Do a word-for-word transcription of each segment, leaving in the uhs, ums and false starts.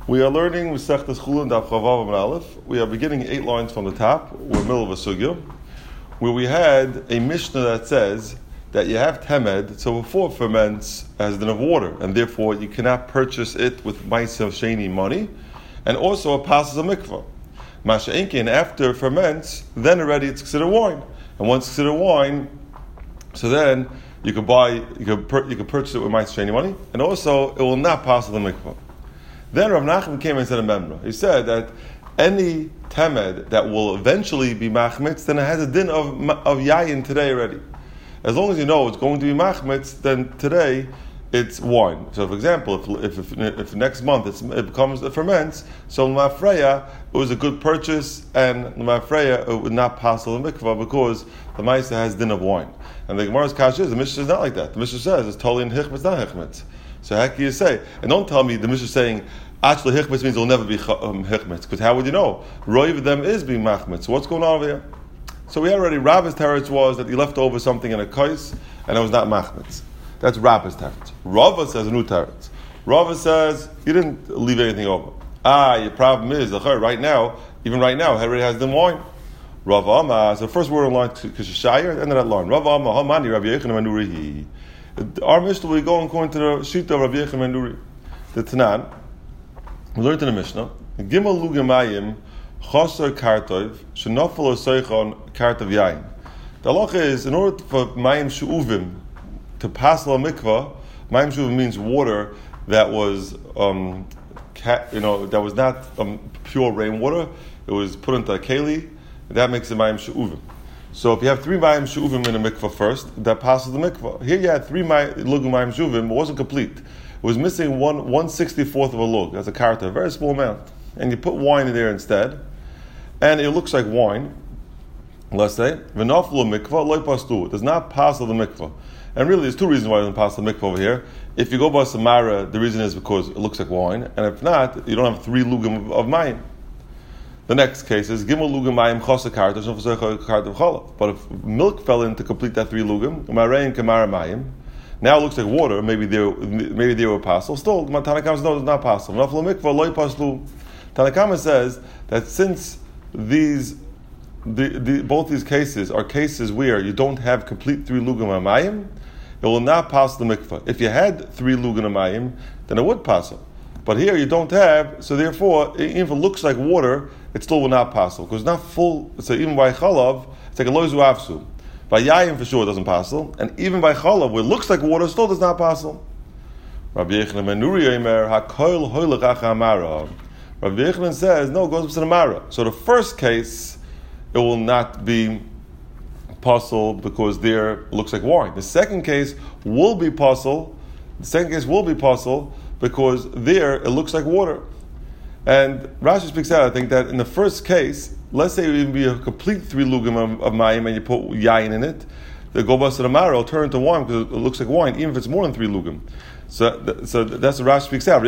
We are learning Masechtas Chulin Daf Chavav and Aleph. We are beginning eight lines from the top. We're in the middle of a sugya, where we had a Mishnah that says that you have temed, so before it ferments as din of water, and therefore you cannot purchase it with ma'aser sheni money, and also it passes a mikvah. Masha Inkin, after it ferments, then already it's considered wine, and once it's considered wine, so then you could buy, you could pur- you could purchase it with ma'aser sheni money, and also it will not pass the mikvah. Then Rav Nachman came and said a memra. He said that any temed that will eventually be machmitz, then it has a din of of yayin today already. As long as you know it's going to be machmitz, then today it's wine. So, for example, if if, if, if next month it's, it becomes it ferments, so l'mafreya it was a good purchase, and l'mafreya it would not pass the mikvah because the ma'aser has din of wine. And the Gemara's kasha is the Mishnah is not like that. The Mishnah says it's totally in hichmitz, not hichmitz. So how can you say? And don't tell me the Mishnah is saying actually hichmitz means it will never be um, hichmitz, because how would you know? Roiv of them is being machmitz. So what's going on over here? So we already Rabbi's teretz was that he left over something in a kais and it was not machmitz. That's Rabbi's teretz. Rava says a new teretz. Rava says you didn't leave anything over. Ah, your problem is right now, even right now, he already has the wine. Rava Amma. So the first word in line kishayir, end of that line. Rava Amma Hamani Rabbi Yochanan Manurihi. Our Mishnah will go according to the Shita of Rabbi Yochanan Manuri. The Tanan, we learned in the Mishnah, Gimel Lugamayim Chosar Kartov Shenofel Oseichon Kartov Yain. The halacha is, in order for Mayim Shu'uvim to pass la mikvah, Mayim Shu'uvim means water that was, um, ca- you know, that was not um, pure rainwater. It was put into a keli. That makes it Mayim Shu'uvim. So if you have three Mayim Shu'uvim in a mikvah first, that passes the mikvah. Here you had three Mayim Shu'uvim, it wasn't complete. It was missing one one sixty fourth of a lug. That's a karta, a very small amount. And you put wine in there instead, and it looks like wine. Let's say v'naflu mikvah loy pastu. It does not pass the mikvah. And really, there's two reasons why it doesn't pass the mikvah over here. If you go by Samara, the reason is because it looks like wine, and if not, you don't have three lugim of, of mayim. The next case is gimel lugim mayim chosa karta shofaseicha karta v'chalav. But if milk fell in to complete that three lugim, umarein kamara mayim. Now it looks like water. Maybe they maybe they were possible. Still, Tanakama says no, it's not possible. Naflu mikvah loy paslu. Tanakama says that since these the, the both these cases are cases where you don't have complete three lugim amayim, it will not pass the mikvah. If you had three lugim amayim, then it would pass it. But here you don't have, so therefore, even if it looks like water, it still will not pass it because it's not full. So even by chalav, it's like a loizu afsu. By yayim for sure it doesn't pass it, and even by chalav, where it looks like water, it still does not pass it. Rabbi Yochanan Manuri Eimer Hakoil Hoylach Amara. Rabbi Yochanan says no, it goes to the Mara. So the first case, it will not be puzzle because there it looks like wine. The second case will be puzzle. The second case will be puzzle because there it looks like water. And Rashi speaks out, I think, that in the first case, let's say it would even be a complete three lugim of, of mayim and you put yayin in it, the gobas to the Mara will turn into wine because it looks like wine, even if it's more than three lugim. So, so that's what Rashi speaks out.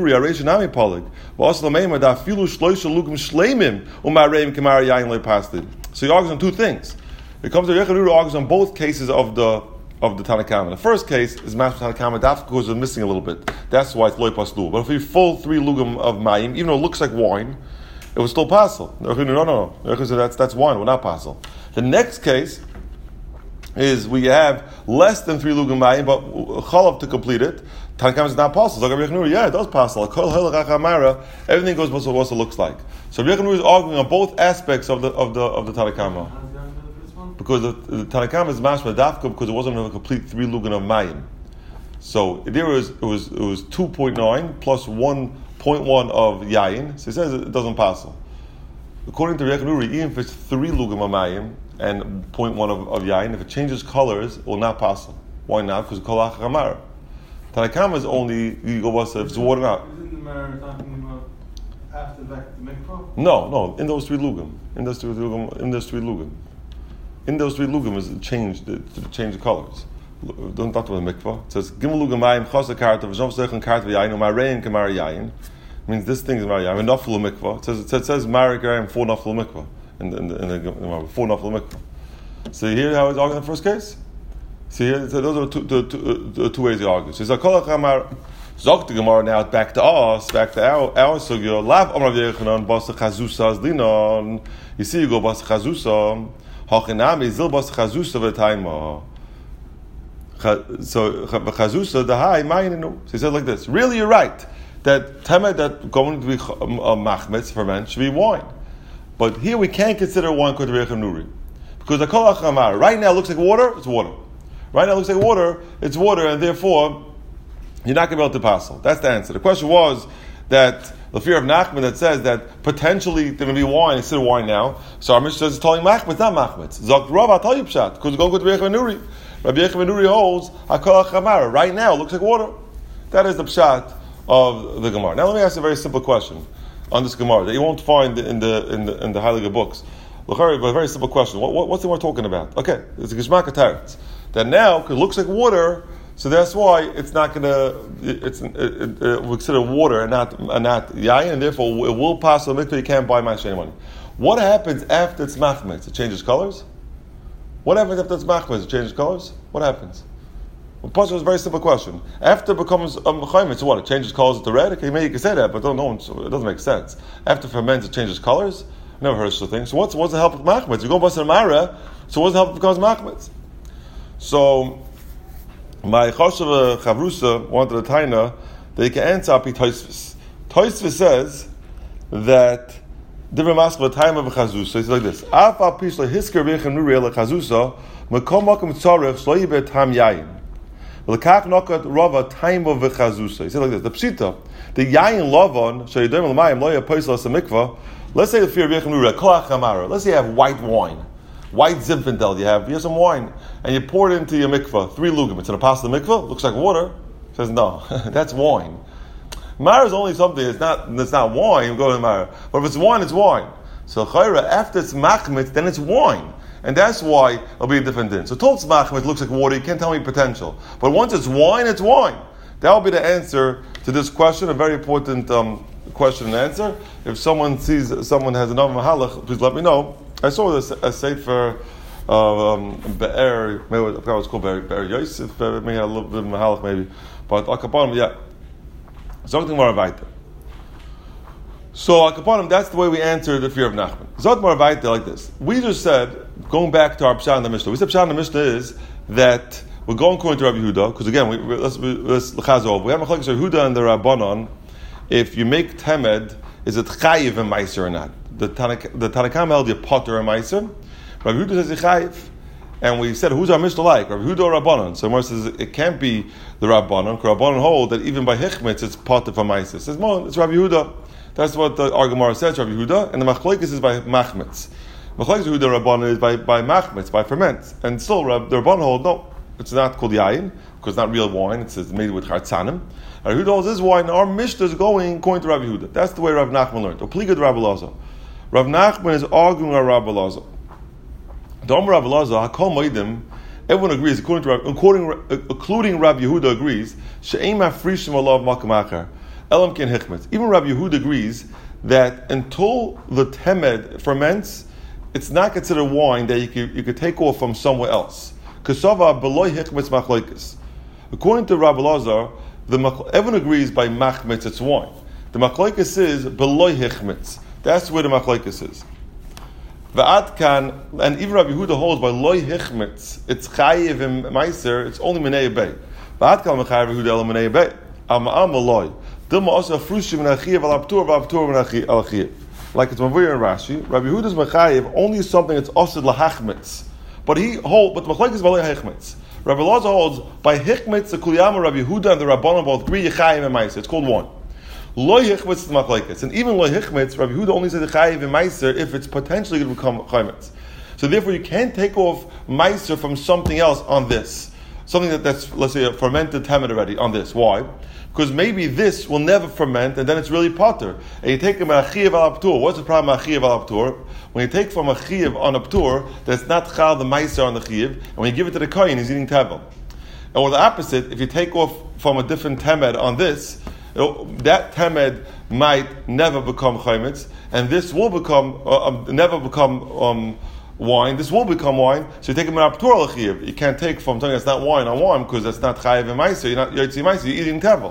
So he argues on two things. It comes to Rechanuru argues on both cases of the of the Tanakama. The first case is Master Tanakama daf because it's missing a little bit. That's why it's loy paslu. But if we full three lugim of mayim, even though it looks like wine, it was still passel. No, no, no. no. That's that's wine. We're not passel. The next case is we have less than three lugim mayim, but chalav to complete it. Tanakama is not possible. So yeah, it does possible. Everything goes what it looks like. So Rabbi Yechonur is arguing on both aspects of the of the of the Tanakama. Because the, the Tanakama is mashma dafka because it wasn't a complete three lugim of mayim. So there was it was it was two point nine plus one point one of yayin. So he says it doesn't pass. According to Yechonur, even if it's three lugim of mayim and zero point one of, of yayin, if it changes colors, it will not pass. Why not? Because kol hachamar. Tanakama is only you go if it's water not. Isn't the Mara talking about after that the mikvah? No, no. In those three lugim, in those three lugim, in those three lugim, in those three lugim is changed to change the colors. Don't talk about the mikvah. It says gimel lugim mayim chasa karta v'zom sechem karta v'yayin u'marein k'mar yayin. Means this thing is mar yayin. Naflu mikvah. It says it says, it says mar yayin for naflu mikvah in the in the, in the, in the for naflu mikvah. So you hear how it's arguing in the first case. See, so those are two, two, two, two ways he argues. So Zok the Gemara now back to us, back to our our sugya. Lav Amar Yechanan Bas Chazusa Dinon. You see, you go Bas Chazusa. Hachinami Zil Bas Chazusa v'Taima. So Chazusa the high ma'inenu. So he said like this. Really, you're right that temed that going to be uh, machmetz ferment should be wine, but here we can't consider wine called Reichem Nuri because the kol achamar right now looks like water. It's water. Right now it looks like water. It's water, and therefore you're not going to be able to passel. That's the answer. The question was that the fear of Nachman that says that potentially there may be wine instead of wine now. So our Mishnah says it's telling Machmet, not Machmet. Zok Rav, I'll tell you pshat because we're going to go to Reichem Nuri. Rabbi Yechim Nuri holds hakol achamar. Right now it looks like water. That is the pshat of the Gemara. Now let me ask you a very simple question on this Gemara that you won't find in the in the in the Heilige books. Look, a very simple question. What, what, what's the Gemara talking about? Okay, it's a Geshmak Teretz. That now it looks like water. So that's why it's not going to, it's it, it, it, we consider water and not and not yayin, and therefore it will pass the mikveh. You can't buy my sheni money. What happens after it's machmetz? It changes colors. What happens after it's machmetz? It changes colors. What happens? Well, Pasha was a very simple question. After it becomes um, chayim, so what? It changes colors to red. Okay, maybe you can say that, but don't know. It doesn't make sense. After ferments, it changes colors. I've never heard of such a thing. So what's what's the help of machmetz? You go bust a mara. So what's the help if it becomes machmetz? So. My Choshev Chavrusa wanted a taina that you can answer api Tosfos. Tosfos says that different mask of a time of a chazusa. He says like this: Af al pishla hisker beichem nuriel a chazusa mekom makom tzarech shlo yibe tam yayin. Lekach nokat rava time of a chazusa. He said like this: the pshita, the yayin lavon sheyidem l'mayim lo yapoisel samikva. Let's say the fear beichem nuriel kol achamara. Let's say you have white wine. White Zinfandel, you have, you have some wine, and you pour it into your mikvah, three lugim. It's in a pasta mikvah, looks like water. He says, no, that's wine. Mara is only something, it's not it's not wine, you go to Mara. But if it's wine, it's wine. So chayra, after it's machmet, then it's wine. And that's why it'll be a different din. So told it's machmet, looks like water, you can't tell me potential. But once it's wine, it's wine. That will be the answer to this question, a very important um, question and answer. If someone sees, someone has another mahalach, please let me know. I saw this a sefer uh, um, Be'er, maybe I forgot what it's called, Be'er, Be'er Yosef, uh, maybe a little bit of Mahalach maybe, but Akapanim, yeah. Something more about it. So Akapanim, that's the way we answer the fear of Nachman. Zot more about it like this. We just said, going back to our Pshat in the Mishnah, we said Pshat in the Mishnah is that we're going according to Rabbi Yehuda, because again, we, let's let's l'chaz over. We have Machlokes Rabbi Yehuda and the Rabbanon. If you make temed, is it chayiv and meiser or not? The Tanakh, the Tanakhama held you potter and meiser. Rabbi Yehuda says chayiv, and we said who's our Mishnah like? Rabbi Yehuda or Rabbanon? So Mar says it can't be the Rabbanon. Because Rabbanon hold that even by hichmetz it's potter for meiser. Says no, it's Rabbi Yehuda. That's what the Argamara says, Rabbi Yehuda, and the Machlokes is by machmetz. Machlokes Yehuda Rabbanon is by by machmetz, by ferment, and still Rab, the Rabbanon hold no, it's not called yayin because it's not real wine. It's made with chartzanim. Rabbi Yehuda holds this wine. Our Mishnah is going according to Rabbi Yehuda. That's the way Rav Nachman learned. Opliga Rabbi Elazar. Rav Nachman is arguing with Rabbi Elazar. Dom Rabbi Elazar, Hakol Moedim. Everyone agrees, according to Rabbi, according, including Rabbi Yehuda agrees. She'ein mafrishim alav makam achar. Elam ken hikmet. Even Rabbi Yehuda agrees that until the temed ferments, it's not considered wine that you could, you could take off from somewhere else. Kasava beloy hikmetz machlokes. According to Rabbi Elazar, the everyone agrees by machmetz it's wine. The machlokes is beloy hikmetz. That's where the machlokes is. Va'ad kan, and even Rabbi Yehuda holds by loy hikmetz, it's chayiv and meiser. It's only minei bay. Va'ad kan mechayiv Yehuda el minei bay. Am am loy. Dilma also frushim v'nachiv al aptur v'aptur v'nachiv al chiv. Like it's Mavur and Rashi. Rabbi Yehuda's mechayiv only something that's osed lahachmetz. But he holds, but the machlokes is by loy hikmetz. Rabbi Elazar holds by hikmetz the kuliyama Rabbi Yehuda and the Rabbanon both agree yechayim and meiser. It's called one. Loy hichmetz is machlokes, and even loy hichmetz, Rabbi Yehuda only says chayiv and meiser if it's potentially going to become chaymetz. So therefore, you can't take off meiser from something else on this, something that, that's let's say a fermented temet already on this. Why? Because maybe this will never ferment, and then it's really potter. And you take a achiv al aptur. What's the problem with achiv al aptur? When you take from a chiv on a ptur, that's not chal the meiser on the chiv, and when you give it to the kohen, he's eating tevel. And or the opposite, if you take off from a different temed on this, that temed might never become chaymetz, and this will become uh, um, never become um, wine. This will become wine. So you take a aptur al chiv. You can't take from something that's not wine on wine because that's not chayiv and meiser. You're not yotzi meiser. You're eating tevel.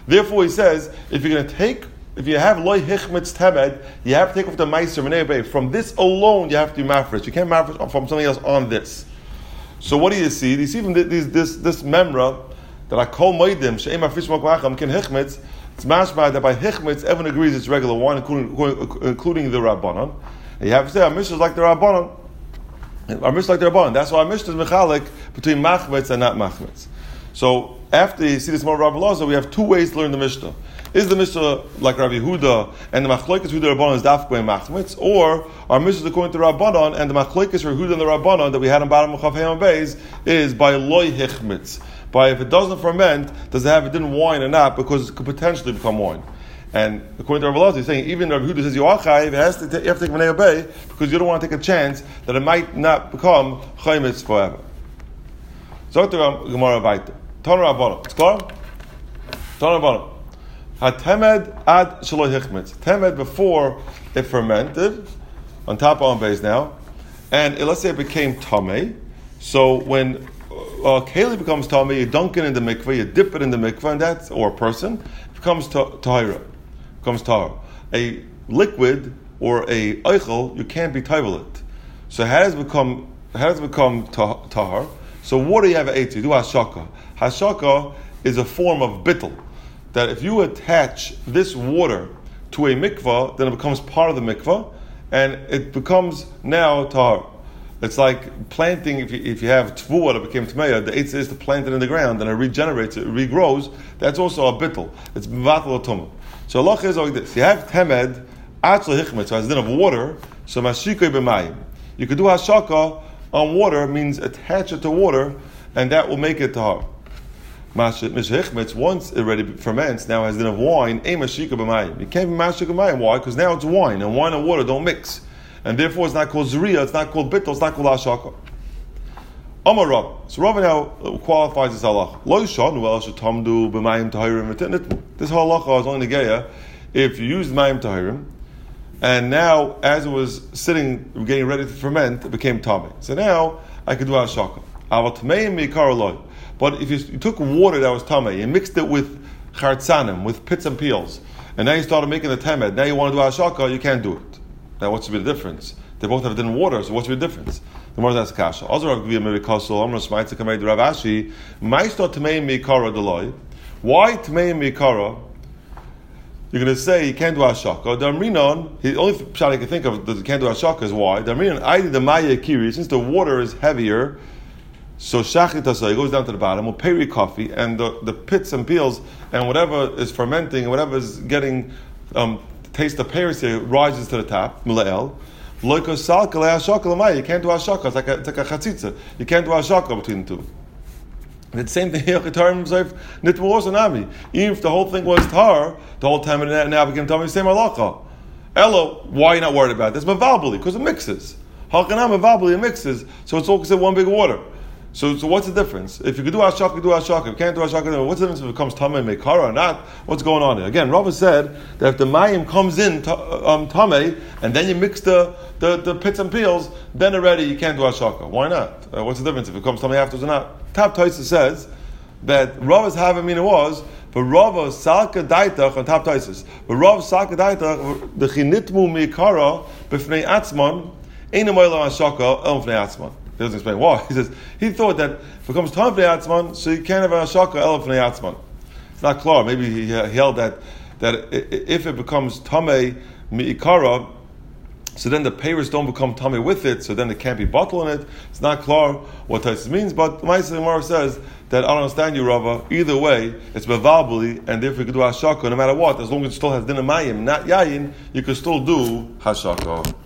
Therefore, he says, if you're going to take, if you have loy hichmitz temed, you have to take off the meiser minei bay. From this alone, you have to do mafresh. You can't mafresh from something else on this. So what do you see? Do you see from this this, this memra that I call moedim she'em mafresh mokmacham ken hichmitz? It's mashma that by hichmitz, everyone agrees it's regular wine, including, including the rabbanon. And you have to say our mishnah is like the rabbanon. Our mishnah is like the rabbanon. That's why our mishnah is mechalik between machmitz and not machmitz. So after you see this more Rabbi Elazar, we have two ways to learn the Mishnah. Is the Mishnah like Rabbi Yehuda and the Machlokes Yehuda Rabbanon is dafkei and machmitz, or our Mishnah is according to Rabbanon and the Machlokes Yehuda and the Rabbanon that we had in bottom of Chav Heyam Beis is by loy hichmitz, by if it doesn't ferment, does it have it didn't wine or not, because it could potentially become wine. And according to Rabbi Elazar, he's saying even Rabbi Yehuda says you are chayiv, it has to you have to take Menei Bay because you don't want to take a chance that it might not become chayimitz forever. So to Gemara Baita. Tana Rabbanon. It's clear? Tana Rabbanon. HaTemed ad shelo hichmitz. Temed before it fermented, on top of base now, and it, let's say it became tamei. So when uh, keli becomes tamei, you dunk it in the mikveh, you dip it in the mikveh, and that's or a person it becomes tahira, becomes tahar. A liquid or a eichel, you can't be tayvel it. So how does it become? How does it become tahar? So water you have an eight, you do hashaka. Hashaka is a form of bittul. That if you attach this water to a mikvah, then it becomes part of the mikvah, and it becomes now tahar. It's like planting, if you, if you have tvua that became tmeya, the eitzah is to plant it in the ground, and it regenerates, it regrows, that's also a bittul. It's mevatel tumah. So Allah is like this. You have temed, atzl hichmet, so as din of water, so mashikoi b'mayim. You could do hashaka on water, means attach it to water, and that will make it tahar. Once it already ferments, now has din of wine, you can't be mashika b'mayim. Why? Because now it's wine, and wine and water don't mix. And therefore it's not called zriya, it's not called bittul, it's not called hashaka. Amar Rav. So Rav now qualifies this halacha. Lo yishanu el shetamdu b'mayim tahirim v'titnitmu. This halacha is only negeya if you use mayim tahirim, and now as it was sitting, getting ready to ferment, it became tamei. So now I could do hashaka. Aval tameim meikar loy. But if you, you took water that was tamei and mixed it with chartzanim, with pits and peels, and now you started making the temed, now you want to do hashaka, you can't do it. Now what's to be the difference? They both have din water, so what's to be the difference? The more that's kasha. Also, Rav Gvia maybe kasol. I'm going to smite to come to Rav Ashi. Ma'istot tmei mikara deloy. Why tmei mikara? You're going to say he can't do hashaka. The Amrinon, the only shot I can think of that he can't do hashaka is why. The Amrinon, I the maya kiri, since the water is heavier, so shachit asay, it goes down to the bottom, or peri coffee, and the, the pits and peels, and whatever is fermenting, and whatever is getting um, taste of peris here rises to the top, mila'el. You can't do hashaka. It's like a, it's like a chatzitza. You can't do hashaka between the two. And it's the same thing here. Even if the whole thing was tar, the whole time and now became tar, same halacha. Elo, why are you not worried about this? Mavabli, because it mixes. Halkanam mavabli, it mixes. So it's all considered one big water. So, so what's the difference? If you could do hashaka, you do hashaka. If you can't do hashaka, what's the difference if it becomes tamei meikara or not? What's going on here? Again, Rava said that if the mayim comes in um, tamei, and then you mix the, the, the pits and peels, then already you can't do hashaka. Why not? Uh, what's the difference if it comes tamei afterwards or not? Tap Taisa says that Rava's havamina was, but Rava salka daitach on Tap Taisis. But Rava salka daitach the chinitmu meikara b'fnei atzman ein amoyla hashaka el b'fnei atzman. He doesn't explain why. He says he thought that if it comes time for the Atzman, so you can't have a hashaka el for the Atzman. It's not clear. Maybe he held that that if it becomes tamei miikara, so then the payers don't become tamei with it, so then it can't be bottled in it. It's not clear what Taisus means, but the Ma'aseh Gemara says that I don't understand you, Rava. Either way, it's bevabli, and therefore you can do hashaka no matter what, as long as it still has din mayim, not yayin, you can still do hashaka.